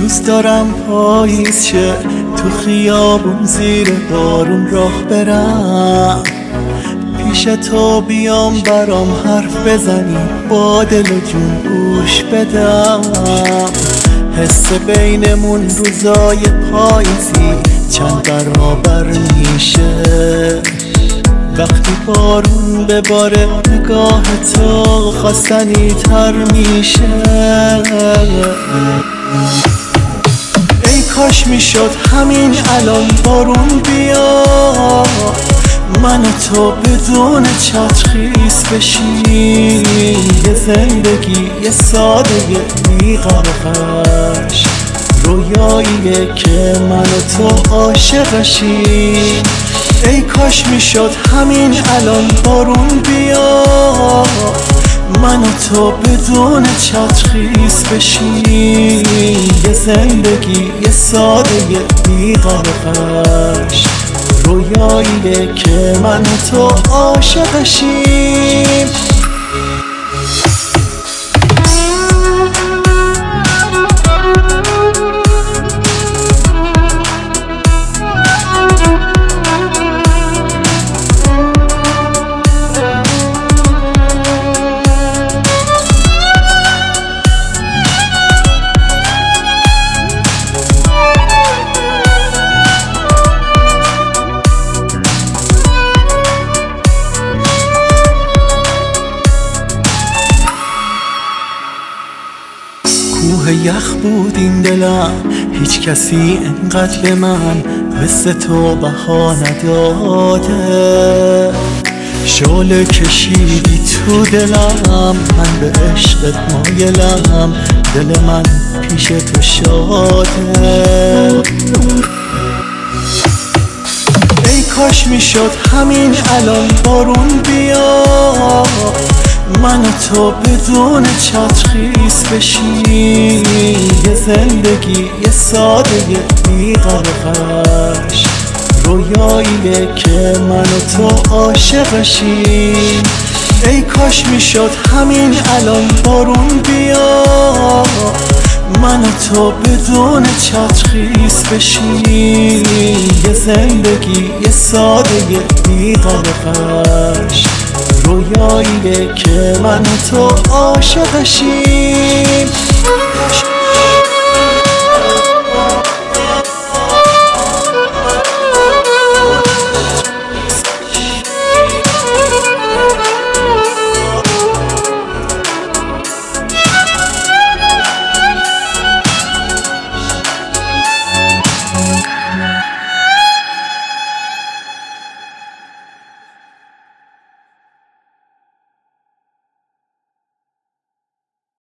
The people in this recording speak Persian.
دوست دارم پاییز شه، تو خیابون زیر بارون راه برم، پیش تو بیام برام حرف بزنی، با دل و جون گوش بدم. حس بینمون روزای پاییزی چند برابر میشه، وقتی بارون بباره نگاه تو خواستنی تر میشه. ای کاش میشد همین الان بارون بیا، من و تو بدون چتر خیس بشیم، یه زندگی یه ساده بی غرقش، رویاییه که من و تو عاشقشیم. ای کاش میشد همین الان بارون بیا، من و تو بدون چتر خیس بشیم، یه زندگی یه ساده بی غرقش، رویاییه که من و تو عاشقشیم. کوه یخ بود این دلم، هیچ کسی انقدر به من مثل تو بها نداده. شعله کشیدی تو دلم، من به عشقت مایلم، دل من پیش تو شاده. ای کاش میشد همین الان بارون بیا، من و تو بدون چتر خیس بشیم، یه زندگی یه ساده بی غرقش، رویاییه که من و تو عاشقشیم. ای کاش میشد همین الان بارون بیا، من و تو بدون چتر خیس بشیم، یه زندگی یه ساده بی غرقش، رویاییه که من و تو عاشقشیم.